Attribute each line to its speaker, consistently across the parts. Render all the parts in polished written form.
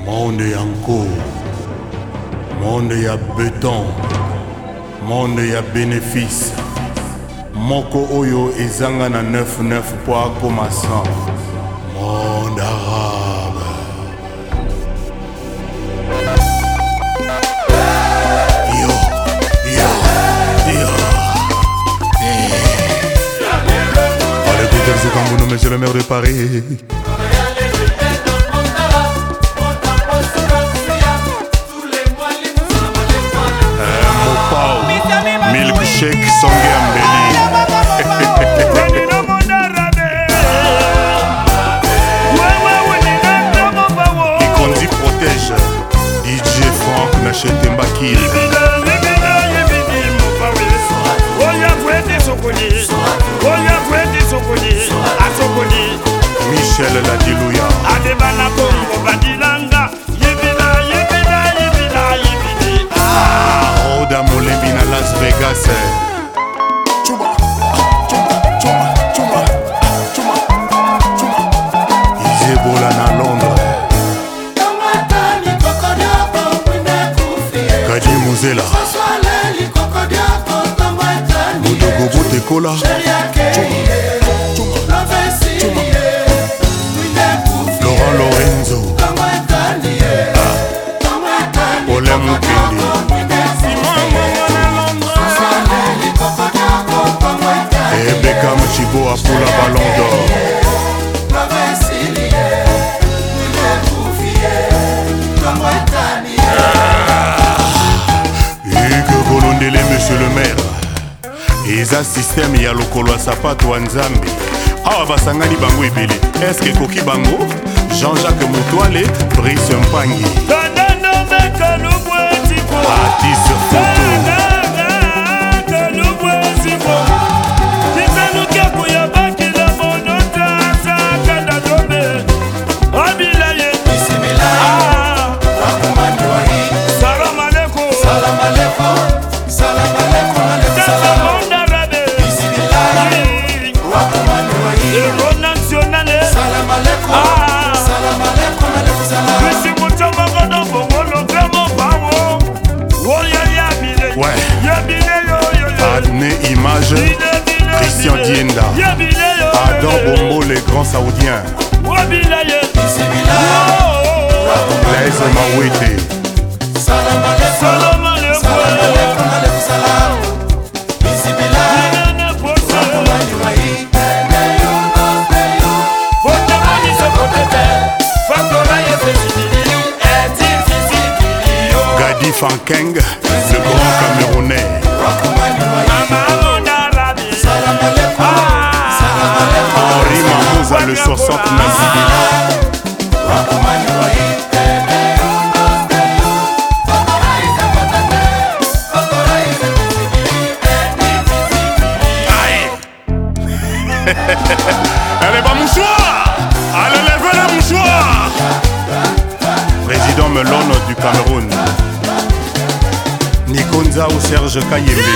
Speaker 1: Monde yanko, monde ya béton, monde ya bénéfice. Moko oyo ezanga na 9-9 po akoma 100. Monde arabe. Yo, yo, yo. Allez, Peter Zokambuno, monsieur le maire de Paris. Milkshake Songe Ambeli. Ikondi protège DJ Frank Nachete Mbakil. Michel Ladilouya. Roda Molembi na Las Vegas. Chuma, chuma, chuma, chuma, chuma, chuma. Izebola na Londres. Kadi Muzela. Mudogo Botekola. Chuma, chuma, chuma. Laurent Lorenzo. Ole Mukende. Beckham Chiboa pour la ballon d'or. Hugues Bolondele, monsieur le maire. Eza système ya lokolo sapato wa Nzambe. Awa basangani bango ebele. Est-ce que koki bango? Jean-Jacques Moutouale, Brice Mpangi. Artiste photo. Image, Christian Dienda, Adam Bombo, les grands saoudiens, Blaise Mawete, Gadi Fankeng, le grand Camerounais. Henri Mamouza, le 60 Nazidi. Allez, bah mouchoir. Allez, levez le mouchoir. Président Melon du Cameroun. Nikonza ou Serge Kayembe.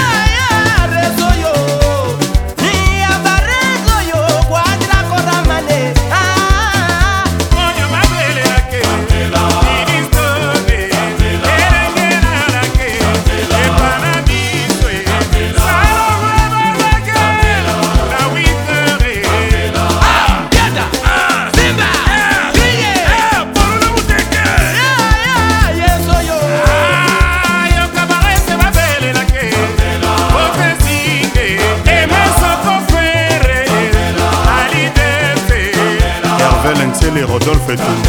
Speaker 1: Et Rodolphe Toumba,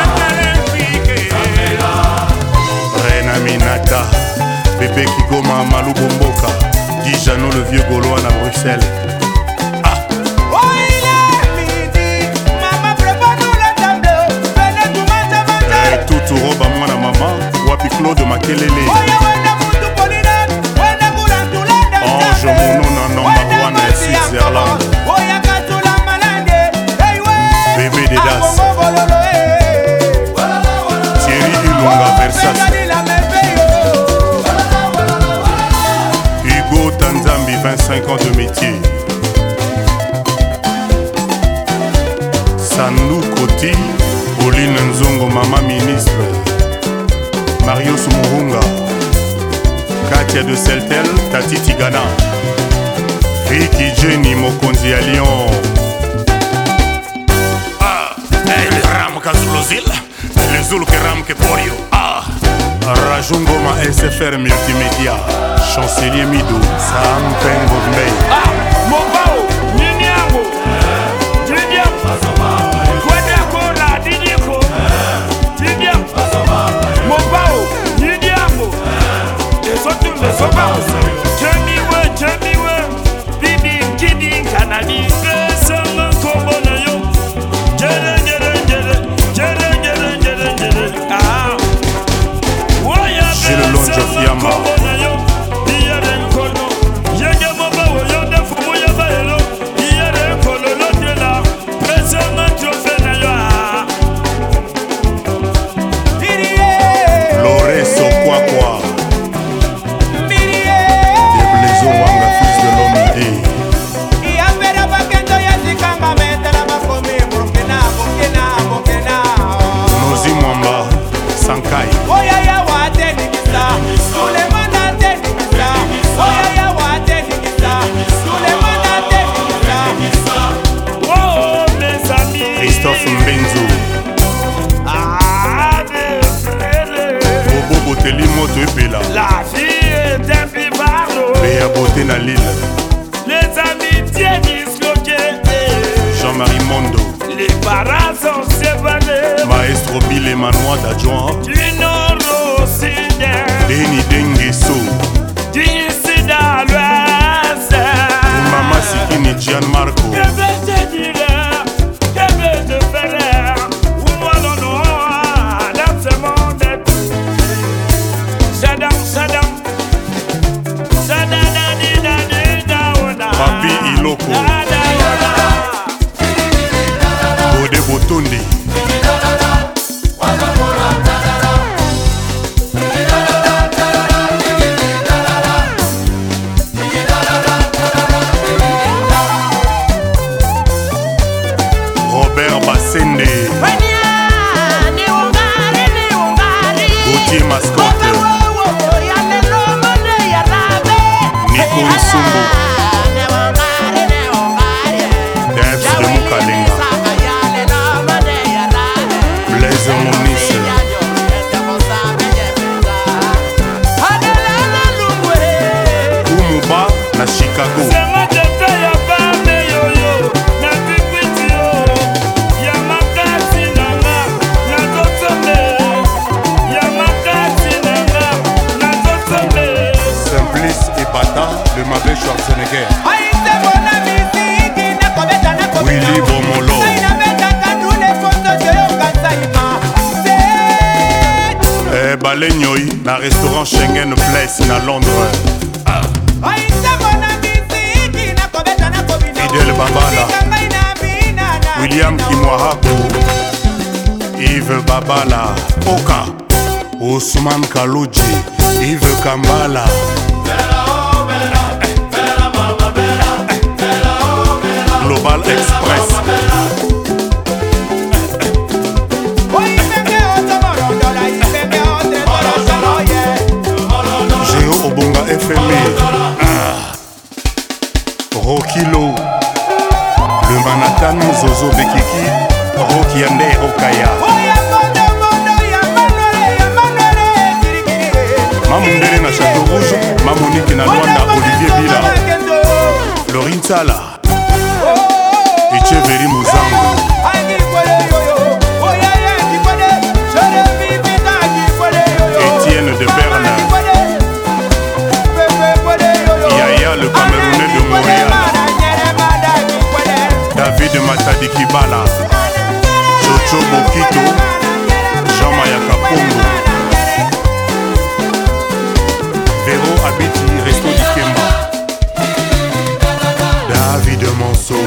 Speaker 1: Reina Minata, Bébé Kigoma, Malou Bomboka, Dijano le vieux Gaulois à Bruxelles. Tout robe à moi, maman, Wapi Claude Makelele. Ange mon nom, number one, Switzerland. Bébé Dedas, Thierry Ilunga Versace, Hugo Tanzambi, 25 ans de métier, Sandou Koti, Pauline Nzongo. Bongo Mama Ministre, Marius Murunga, Katia de Seltel, Tati Tigana, Ricky Jenny Mokonzi à Lyon. Le ram Kazulozil, le Zulu que ram que Porio. Rajungoma SFR Multimédia, Chancelier Midou, Sam Pengo Mbey.
Speaker 2: Mobao, Niniango, Didiam, Kwadakora, Didiko, Didiam, Mobao, Niniango, les autres ne sont pas ensemble. Jamiwe, Bibi, Kidi, Kanani, Sama, Kobonayo, Jere,
Speaker 1: J'ai le long de Fiamma. Christophe Mbenzo, Bobo Boteli Moto Epela.
Speaker 2: La vie est un pivardo.
Speaker 1: Béa Beauté na Lille.
Speaker 2: Les amitiés disloquées.
Speaker 1: Jean-Marie Mondo.
Speaker 2: Les parents sont séparés.
Speaker 1: Maestro Bill Emmanuel d'adjoint.
Speaker 2: Du nord au sud.
Speaker 1: Deni Dengeso.
Speaker 2: Du sud à l'ouest.
Speaker 1: Mama Sikini Gianmarco.
Speaker 2: Que vais-je te dire? Que vais-je te faire? Ou moi non, dans ce monde. Sadam.
Speaker 1: Papi Iloko. Bode Botondi. Robert Bassende. Gauthier Mascotte. Nico Isumbu. Devs de Mukalenga. Blaise Monisse. Umuba na Chicago. Simplice et Bata de Mabé Schwarzenegger. Willy Bomolo. Balenyoi na restaurant Schengen Place na Londres. Fidel Babala. William Kimwahako. Yves Babala. Oka. Ousmane Kalouji. Yves Kambala. Global Express. Géo Obonga FMI. Rokilo. Le Manhattan Zozo Bekiki. Roki Yande Rokaya. Mamundele na Château Rouge. Mamonique na Luanda Olivier Bila. Florine Sala. Echeveri Muzango. Etienne de Berne. Yaya le Camerounais de Montréal. David Matadi Kibala. Chocho Bokito. Jean-Maya Kapongo. Véro Abiti Resto du Kemba. David Monceau.